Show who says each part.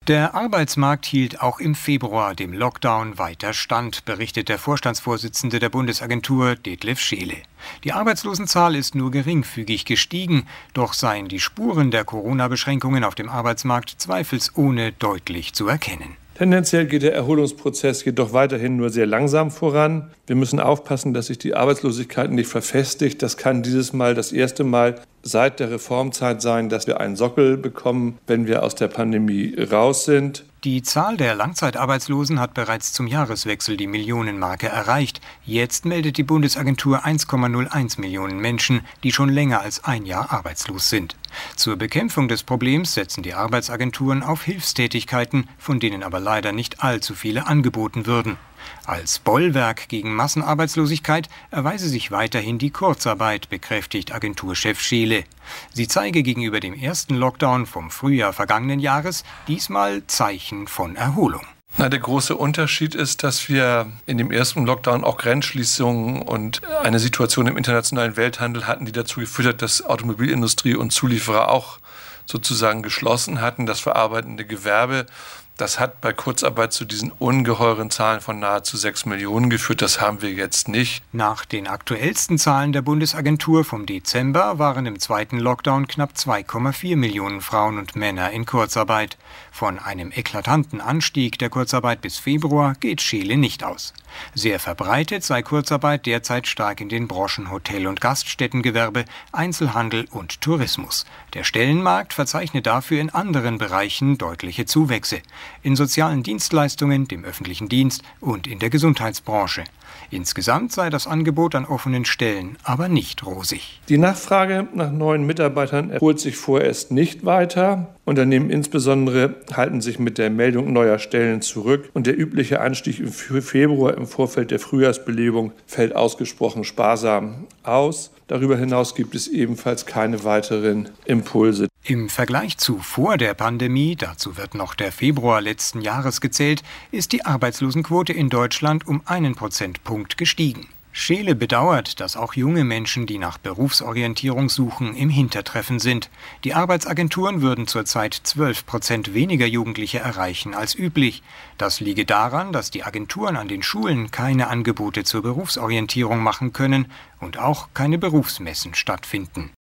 Speaker 1: Der Arbeitsmarkt hielt auch im Februar dem Lockdown weiter stand, berichtet der Vorstandsvorsitzende der Bundesagentur Detlef Scheele. Die Arbeitslosenzahl ist nur geringfügig gestiegen, doch seien die Spuren der Corona-Beschränkungen auf dem Arbeitsmarkt zweifelsohne deutlich zu erkennen.
Speaker 2: Tendenziell geht der Erholungsprozess jedoch weiterhin nur sehr langsam voran. Wir müssen aufpassen, dass sich die Arbeitslosigkeit nicht verfestigt. Das kann dieses Mal das erste Mal seit der Reformzeit sein, dass wir einen Sockel bekommen, wenn wir aus der Pandemie raus sind.
Speaker 1: Die Zahl der Langzeitarbeitslosen hat bereits zum Jahreswechsel die Millionenmarke erreicht. Jetzt meldet die Bundesagentur 1,01 Millionen Menschen, die schon länger als ein Jahr arbeitslos sind. Zur Bekämpfung des Problems setzen die Arbeitsagenturen auf Hilfstätigkeiten, von denen aber leider nicht allzu viele angeboten würden. Als Bollwerk gegen Massenarbeitslosigkeit erweise sich weiterhin die Kurzarbeit, bekräftigt Agenturchef Scheele. Sie zeige gegenüber dem ersten Lockdown vom Frühjahr vergangenen Jahres diesmal Zeichen von Erholung.
Speaker 2: Der große Unterschied ist, dass wir in dem ersten Lockdown auch Grenzschließungen und eine Situation im internationalen Welthandel hatten, die dazu geführt hat, dass Automobilindustrie und Zulieferer auch sozusagen geschlossen hatten, das verarbeitende Gewerbe. Das hat bei Kurzarbeit zu diesen ungeheuren Zahlen von nahezu 6 Millionen geführt. Das haben wir jetzt nicht.
Speaker 1: Nach den aktuellsten Zahlen der Bundesagentur vom Dezember waren im zweiten Lockdown knapp 2,4 Millionen Frauen und Männer in Kurzarbeit. Von einem eklatanten Anstieg der Kurzarbeit bis Februar geht Scheele nicht aus. Sehr verbreitet sei Kurzarbeit derzeit stark in den Branchen Hotel- und Gaststättengewerbe, Einzelhandel und Tourismus. Der Stellenmarkt verzeichnet dafür in anderen Bereichen deutliche Zuwächse. In sozialen Dienstleistungen, dem öffentlichen Dienst und in der Gesundheitsbranche. Insgesamt sei das Angebot an offenen Stellen aber nicht rosig.
Speaker 2: Die Nachfrage nach neuen Mitarbeitern erholt sich vorerst nicht weiter. Unternehmen insbesondere halten sich mit der Meldung neuer Stellen zurück und der übliche Anstieg im Februar im Vorfeld der Frühjahrsbelebung fällt ausgesprochen sparsam aus. Darüber hinaus gibt es ebenfalls keine weiteren Impulse.
Speaker 1: Im Vergleich zu vor der Pandemie, dazu wird noch der Februar letzten Jahres gezählt, ist die Arbeitslosenquote in Deutschland um 1 Prozentpunkt gestiegen. Scheele bedauert, dass auch junge Menschen, die nach Berufsorientierung suchen, im Hintertreffen sind. Die Arbeitsagenturen würden zurzeit 12% weniger Jugendliche erreichen als üblich. Das liege daran, dass die Agenturen an den Schulen keine Angebote zur Berufsorientierung machen können und auch keine Berufsmessen stattfinden.